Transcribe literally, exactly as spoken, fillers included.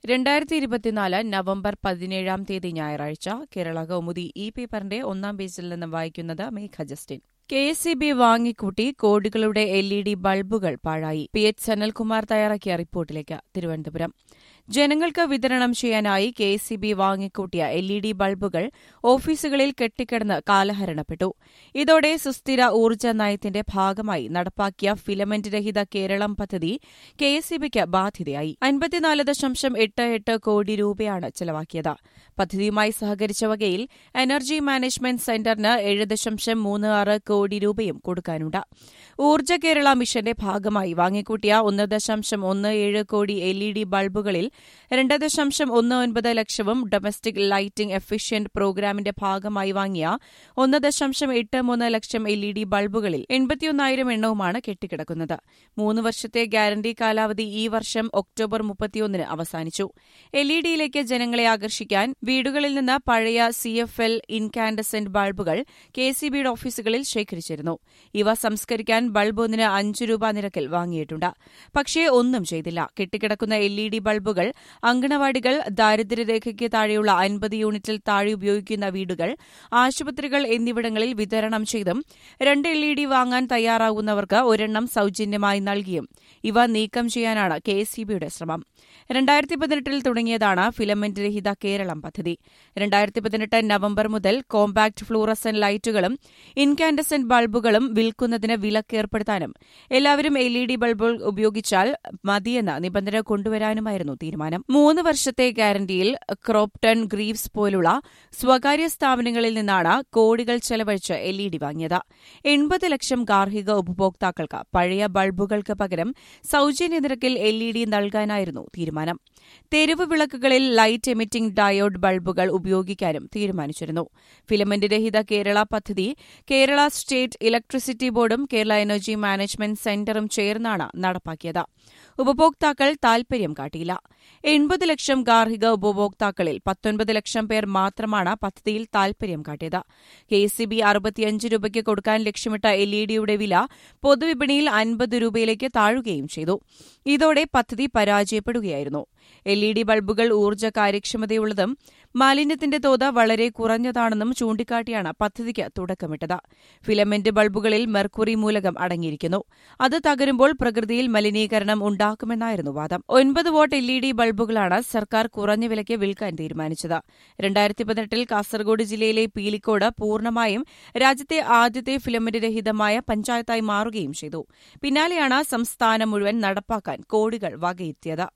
രണ്ടായിരത്തി ഇരുപത്തിനാല് നവംബർ പതിനേഴാം തീയതി ഞായറാഴ്ച കേരള കൗമുദി ഈ പേപ്പറിന്റെ ഒന്നാം പേജിൽ നിന്ന് വായിക്കുന്നത് Megha Justin. K S E B വാങ്ങിക്കൂട്ടി കോടികളുടെ എൽ ഇ ഡി ബൾബുകൾ പാഴായി. പി എച്ച് സനൽകുമാർ തയ്യാറാക്കിയ റിപ്പോർട്ടിലേക്ക്. തിരുവനന്തപുരം. ജനങ്ങൾക്ക് വിതരണം ചെയ്യാനായി കെ എസ് ഇ ബി വാങ്ങിക്കൂട്ടിയ എൽ ഇ ഡി ബൾബുകൾ ഓഫീസുകളിൽ കെട്ടിക്കിടന്ന് കാലഹരണപ്പെട്ടു. ഇതോടെ സുസ്ഥിര ഊർജ്ജ നയത്തിന്റെ ഭാഗമായി നടപ്പാക്കിയ ഫിലമെന്റ് രഹിത കേരളം പദ്ധതി കെ എസ് ഇ ബിക്ക് ബാധ്യതയായി. അൻപത്തിനാല് ദശാംശം എട്ട് എട്ട് കോടി രൂപയാണ് ചെലവാക്കിയത്. പദ്ധതിയുമായി സഹകരിച്ച വകയിൽ എനർജി മാനേജ്മെന്റ് സെന്ററിന് ഏഴ് ദശാംശം മൂന്ന് ആറ് കോടി രൂപയും കൊടുക്കാനുണ്ട്. ഊർജ്ജ കേരള മിഷന്റെ ഭാഗമായി വാങ്ങിക്കൂട്ടിയ ഒന്ന് ദശാംശം ഒന്ന് ഏഴ് കോടി എൽ ഇ ഡി ബൾബുകളിൽ രണ്ട് ദശാംശം ഒന്ന് ഒൻപത് ലക്ഷവും ഡൊമസ്റ്റിക് ലൈറ്റിംഗ് എഫിഷ്യന്റ് പ്രോഗ്രാമിന്റെ ഭാഗമായി വാങ്ങിയ ഒന്ന് ദശാംശം എട്ട് മൂന്ന് ലക്ഷം എൽ ഇ ഡി ബൾബുകളിൽ എൺപത്തിയൊന്നായിരം എണ്ണവുമാണ് കെട്ടിക്കിടക്കുന്നത്. മൂന്ന് വർഷത്തെ ഗ്യാരണ്ടി കാലാവധി ഈ വർഷം ഒക്ടോബർ മുപ്പത്തിയൊന്നിന് അവസാനിച്ചു. എൽ ഇ ഡിയിലേക്ക് ജനങ്ങളെ ആകർഷിക്കാൻ വീടുകളിൽ നിന്ന് പഴയ സി എഫ് എൽ ഇൻകാൻഡസെന്റ് ബൾബുകൾ കെ എസ് ഇ ബിയുടെ ഓഫീസുകളിൽ ശേഖരിച്ചിരുന്നു. ഇവ സംസ്കരിക്കാൻ ബൾബ് ഒന്നിന് അഞ്ച് രൂപ നിരക്കിൽ വാങ്ങിയിട്ടുണ്ട്. പക്ഷേ ഒന്നും ചെയ്തില്ല. കെട്ടിക്കിടക്കുന്ന എൽ ഇ ഡി ബൾബുകൾ അങ്കണവാടികൾ, ദാരിദ്ര്യരേഖയ്ക്ക് താഴെയുള്ള അൻപത് യൂണിറ്റിൽ താഴെ ഉപയോഗിക്കുന്ന വീടുകൾ, ആശുപത്രികൾ എന്നിവിടങ്ങളിൽ വിതരണം ചെയ്തും രണ്ട് എൽ ഇ ഡി വാങ്ങാൻ തയ്യാറാകുന്നവർക്ക് ഒരെണ്ണം സൌജന്യമായി നൽകിയും ഇവ നീക്കം ചെയ്യാനാണ് കെ എസ് ഇ ബിയുടെ ശ്രമം. രണ്ടായിരത്തി പതിനെട്ടിൽ തുടങ്ങിയതാണ് ഫിലമെന്റ് രഹിത കേരളം പദ്ധതി. രണ്ടായിരത്തി പതിനെട്ട് നവംബർ മുതൽ കോമ്പാക്ട് ഫ്ലൂറസെന്റ് ലൈറ്റുകളും ഇൻകാൻഡസെന്റ് ബൾബുകളും വിൽക്കുന്നതിന് വിലക്കേർപ്പെടുത്താനും എല്ലാവരും എൽ ഇ ഡി ബൾബുകൾ ഉപയോഗിച്ചാൽ മതിയെന്ന നിബന്ധന കൊണ്ടുവരാനുമായിരുന്നു തീരുമാനം. മൂന്ന് വർഷത്തെ ഗ്യാരണ്ടിയിൽ ക്രോപ്ടൺ, ഗ്രീവ്സ് പോലുള്ള സ്വകാര്യ സ്ഥാപനങ്ങളിൽ നിന്നാണ് കോടികൾ ചെലവഴിച്ച് എൽ ഇ ഡി വാങ്ങിയത്. എൺപത് ലക്ഷം ഗാർഹിക ഉപഭോക്താക്കൾക്ക് പഴയ ബൾബുകൾക്ക് പകരം സൌജന്യ നിരക്കിൽ എൽ ഇ ഡി നൽകാനായിരുന്നു തീരുമാനം. തെരുവ് വിളക്കുകളിൽ ലൈറ്റ് എമിറ്റിംഗ് ഡയോഡ് ബൾബുകൾ ഉപയോഗിക്കാനും തീരുമാനിച്ചിരുന്നു. ഫിലമെന്റ് രഹിത കേരള പദ്ധതി കേരള സ്റ്റേറ്റ് ഇലക്ട്രിസിറ്റി ബോർഡും കേരള എനർജി മാനേജ്മെന്റ് സെന്ററും ചേർന്നാണ് നടപ്പാക്കിയത്. ഉപഭോക്താക്കൾ താൽപര്യം കാട്ടിയില്ല. എൺപത് ലക്ഷം ഗാർഹിക ഉപഭോക്താക്കളിൽ പത്തൊൻപത് ലക്ഷം പേർ മാത്രമാണ് പദ്ധതിയിൽ താൽപര്യം കാട്ടിയത്. കെ എസ് ഇ ബി അറുപത്തിയഞ്ച് രൂപയ്ക്ക് കൊടുക്കാൻ ലക്ഷ്യമിട്ട എൽ ഇ ഡിയുടെ വില പൊതുവിപണിയിൽ അൻപത് രൂപയിലേക്ക് താഴുകയും ചെയ്തു. ഇതോടെ പദ്ധതി പരാജയപ്പെടുകയായിരുന്നു. എൽ ഇ ഡി ബൾബുകൾ ഊർജ്ജ കാര്യക്ഷമതയുള്ളതും മാലിന്യത്തിന്റെ തോത് വളരെ കുറഞ്ഞതാണെന്നും ചൂണ്ടിക്കാട്ടിയാണ് പദ്ധതിക്ക് തുടക്കമിട്ടത്. ഫിലമെന്റ് ബൾബുകളിൽ മെർക്കുറി മൂലകം അടങ്ങിയിരിക്കുന്നു. അത് തകരുമ്പോൾ പ്രകൃതിയിൽ മലിനീകരണം ഉണ്ടാക്കുമെന്നായിരുന്നു വാദം. ഒൻപത് വോട്ട് എൽ ഇ ഡി ബൾബുകളാണ് സർക്കാർ കുറഞ്ഞ വിലയ്ക്ക് വിൽക്കാൻ തീരുമാനിച്ചത്. രണ്ടായിരത്തി പതിനെട്ടിൽ കാസർഗോഡ് ജില്ലയിലെ പീലിക്കോട് പൂർണ്ണമായും രാജ്യത്തെ ആദ്യത്തെ ഫിലമെന്റ് രഹിതമായ പഞ്ചായത്തായി മാറുകയും ചെയ്തു. പിന്നാലെയാണ് സംസ്ഥാനം മുഴുവൻ നടപ്പാക്കാൻ കോടികൾ വകയിരുത്തിയത്.